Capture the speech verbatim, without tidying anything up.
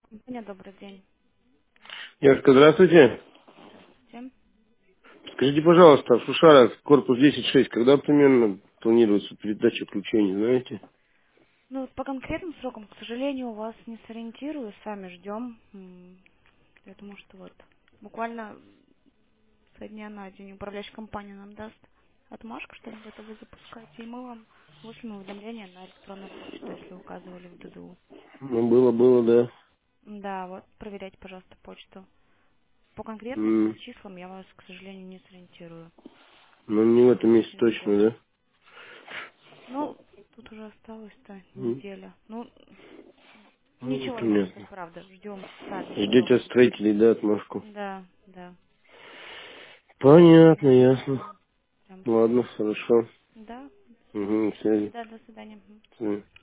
Компания, добрый день. Яшка, здравствуйте. Здравствуйте. Скажите, пожалуйста, в Шушарах, корпус десять шесть, когда примерно планируется передача ключей, не знаете? Ну, вот по конкретным срокам, к сожалению, вас не сориентирую, сами ждем. М, Я думаю, что вот буквально со дня на день управляющая компания нам даст отмашку, что мы готовы запускать, и мы вам вышлем уведомление на электронную почту, если указывали в ДДУ. Ну, было, было, да. Да, вот, проверяйте, пожалуйста, почту. По конкретным М, числам я вас, к сожалению, не сориентирую. Ну, не в этом М, месяце точно, Ждем. да? Ну, тут уже осталось-то М, неделя. Ну, Ну, ничего не могу сказать, понятно. правда. Ждем, сами Ждете от готовы. строителей, да, отмашку? Да, да. Понятно, Прям ясно. ждем. Прям Ладно, сами. хорошо. Да, все. Угу, связи. Да, до свидания. Мгм. Связи.